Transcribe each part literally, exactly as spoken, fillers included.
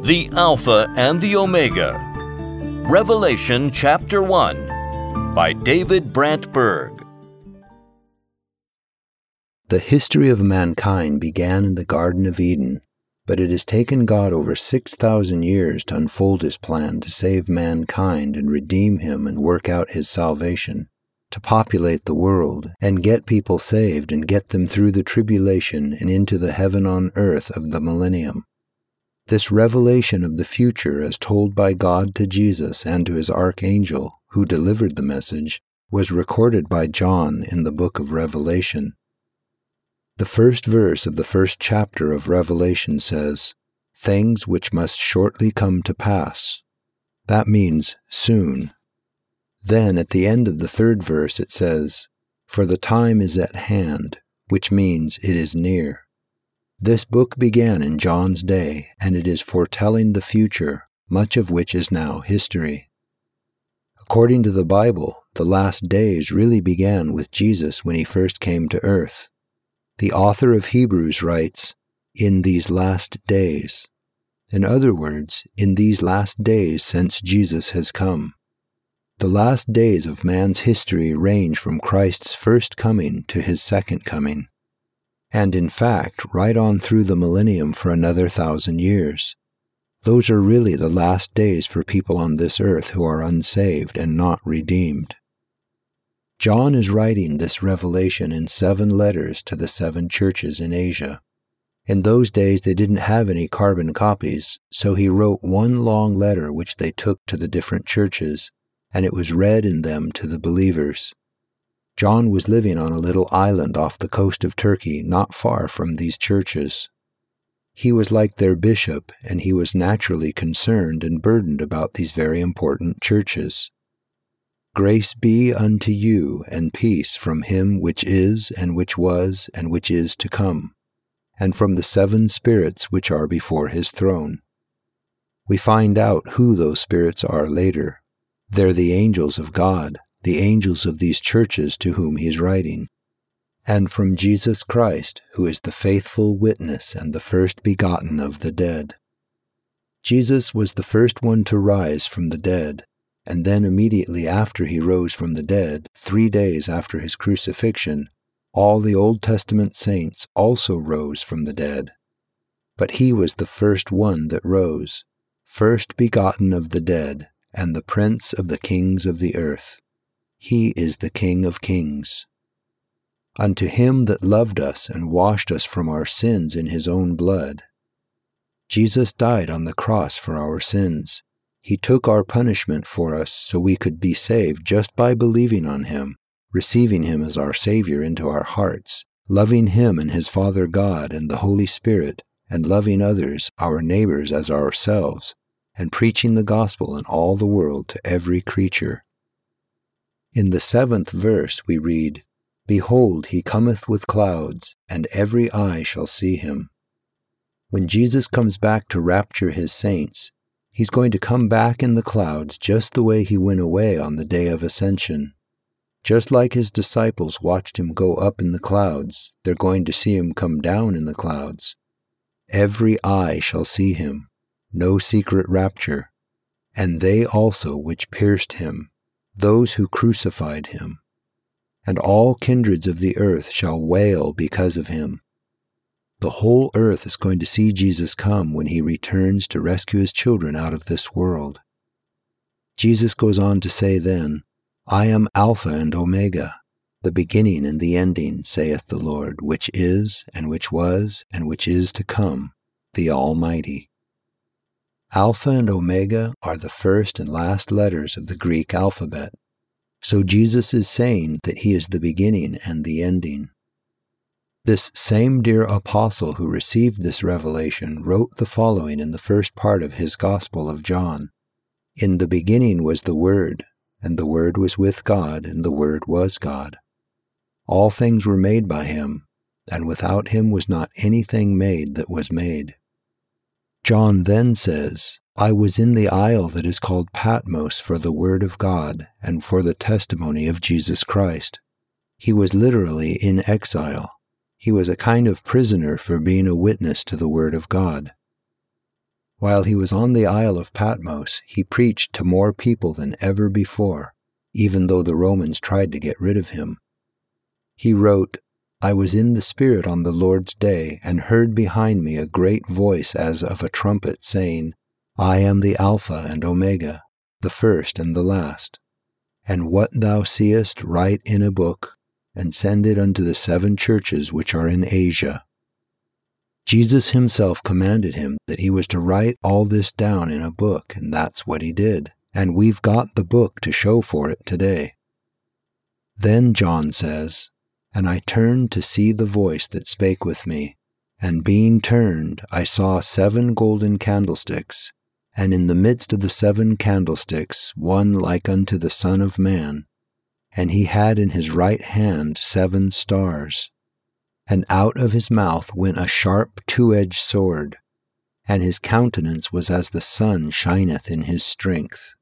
The Alpha and the Omega. Revelation chapter one by David Brant Berg. The history of mankind began in the Garden of Eden, but it has taken God over six thousand years to unfold His plan to save mankind and redeem him and work out His salvation, to populate the world and get people saved and get them through the tribulation and into the heaven on earth of the millennium. This revelation of the future as told by God to Jesus and to His archangel, who delivered the message, was recorded by John in the book of Revelation. The first verse of the first chapter of Revelation says, "Things which must shortly come to pass." That means soon. Then at the end of the third verse it says, "For the time is at hand," which means it is near. This book began in John's day, and it is foretelling the future, much of which is now history. According to the Bible, the last days really began with Jesus when He first came to earth. The author of Hebrews writes, "In these last days." In other words, in these last days since Jesus has come. The last days of man's history range from Christ's first coming to His second coming, and in fact, right on through the millennium for another thousand years. Those are really the last days for people on this earth who are unsaved and not redeemed. John is writing this revelation in seven letters to the seven churches in Asia. In those days they didn't have any carbon copies, so he wrote one long letter which they took to the different churches, and it was read in them to the believers. John was living on a little island off the coast of Turkey, not far from these churches. He was like their bishop, and he was naturally concerned and burdened about these very important churches. "Grace be unto you, and peace from Him which is, and which was, and which is to come, and from the seven spirits which are before His throne." We find out who those spirits are later. They're the angels of God, the angels of these churches to whom He's writing. And from Jesus Christ, who is the faithful witness and the first begotten of the dead. Jesus was the first one to rise from the dead, and then immediately after He rose from the dead, three days after His crucifixion, all the Old Testament saints also rose from the dead. But He was the first one that rose, first begotten of the dead, and the Prince of the kings of the earth. He is the King of kings. Unto Him that loved us and washed us from our sins in His own blood. Jesus died on the cross for our sins. He took our punishment for us so we could be saved just by believing on Him, receiving Him as our Savior into our hearts, loving Him and His Father God and the Holy Spirit, and loving others, our neighbors as ourselves, and preaching the gospel in all the world to every creature. In the seventh verse we read, "Behold, He cometh with clouds, and every eye shall see Him." When Jesus comes back to rapture His saints, He's going to come back in the clouds just the way He went away on the day of ascension. Just like His disciples watched Him go up in the clouds, they're going to see Him come down in the clouds. Every eye shall see Him, no secret rapture, and they also which pierced Him, those who crucified Him. And all kindreds of the earth shall wail because of Him. The whole earth is going to see Jesus come when He returns to rescue His children out of this world. Jesus goes on to say then, "I am Alpha and Omega, the beginning and the ending, saith the Lord, which is, and which was, and which is to come, the Almighty." Alpha and Omega are the first and last letters of the Greek alphabet. So Jesus is saying that He is the beginning and the ending. This same dear apostle who received this revelation wrote the following in the first part of his Gospel of John. "In the beginning was the Word, and the Word was with God, and the Word was God. All things were made by Him, and without Him was not anything made that was made." John then says, "I was in the isle that is called Patmos for the Word of God and for the testimony of Jesus Christ." He was literally in exile. He was a kind of prisoner for being a witness to the Word of God. While he was on the Isle of Patmos, he preached to more people than ever before, even though the Romans tried to get rid of him. He wrote, "I was in the Spirit on the Lord's day, and heard behind me a great voice as of a trumpet, saying, I am the Alpha and Omega, the first and the last. And what thou seest write in a book, and send it unto the seven churches which are in Asia." Jesus himself commanded him that he was to write all this down in a book, and that's what he did. And we've got the book to show for it today. Then John says, "And I turned to see the voice that spake with me. And being turned, I saw seven golden candlesticks, and in the midst of the seven candlesticks one like unto the Son of Man. And he had in his right hand seven stars. And out of his mouth went a sharp two-edged sword, and his countenance was as the sun shineth in his strength."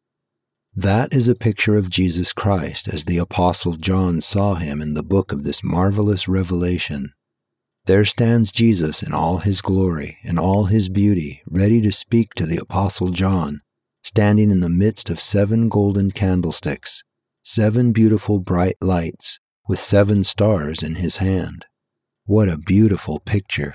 That is a picture of Jesus Christ as the Apostle John saw him in the book of this marvelous revelation. There stands Jesus in all his glory, in all his beauty, ready to speak to the Apostle John, standing in the midst of seven golden candlesticks, seven beautiful bright lights, with seven stars in his hand. What a beautiful picture!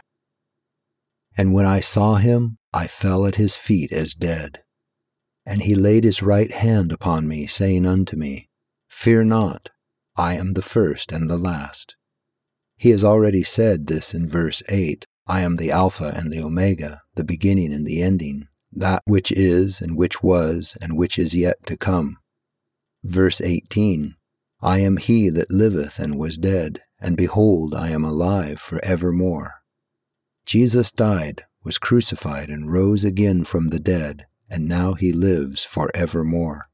"And when I saw him, I fell at his feet as dead. And he laid his right hand upon me, saying unto me, Fear not, I am the first and the last." He has already said this in verse eight, "I am the Alpha and the Omega, the beginning and the ending, that which is and which was and which is yet to come." Verse eighteen, "I am he that liveth and was dead, and behold, I am alive for evermore." Jesus died, was crucified, and rose again from the dead, and now he lives for evermore.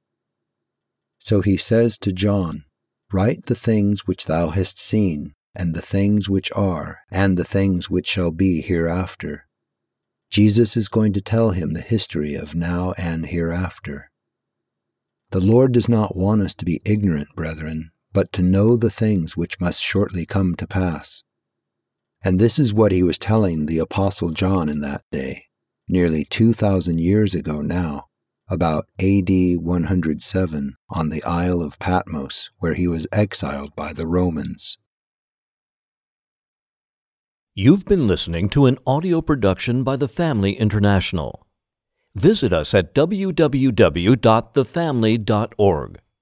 So he says to John, "Write the things which thou hast seen, and the things which are, and the things which shall be hereafter." Jesus is going to tell him the history of now and hereafter. The Lord does not want us to be ignorant, brethren, but to know the things which must shortly come to pass. And this is what he was telling the Apostle John in that day, nearly two thousand years ago now, about A D one hundred seven, on the Isle of Patmos, where he was exiled by the Romans. You've been listening to an audio production by The Family International. Visit us at w w w dot the family dot org.